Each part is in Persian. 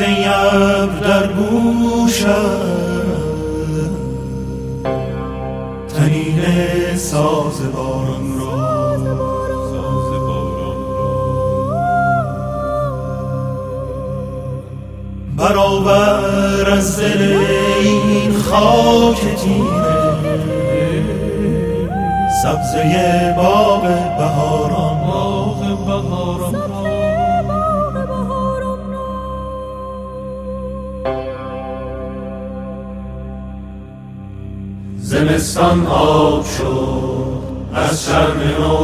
بریزه ابر در گوشم، طنین ساز باران را برآور از دل این خاک تیره، سبزه باغ بهاران زمستان آب شد از شرم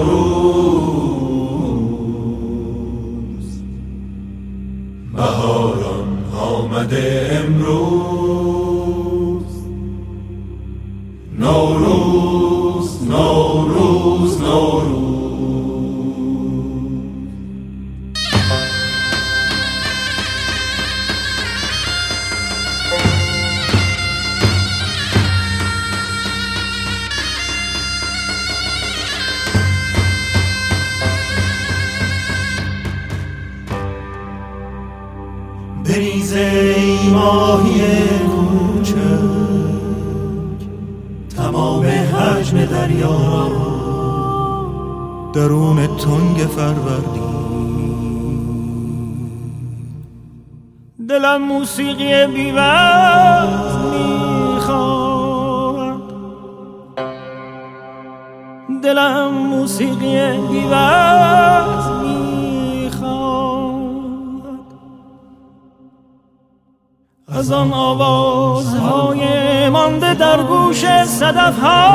نوروز، بهاران آمده امروز. نوروز نوروز نوروز. بریز ای ماهی کوچک تمام حجم دریا را درون تنگ فروردین. دلم موسیقی بی‌وقت میخواد، دلم موسیقی بی‌وقت از آن آوازهای مانده در گوش صدف‌ها.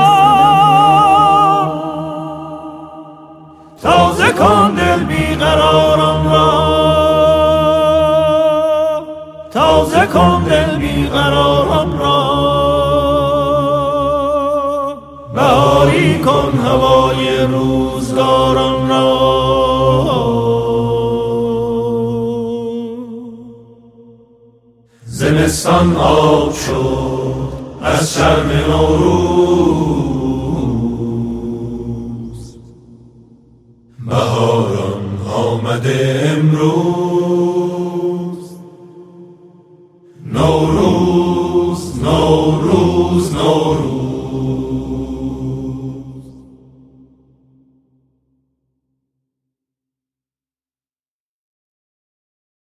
تازه کن دل بیقراران را، تازه کن دل بیقراران را، بهاری کن هوای روزگاران را. زمستان آب شد از شرم نوروز، بهاران آمده امروز. نوروز نوروز نوروز.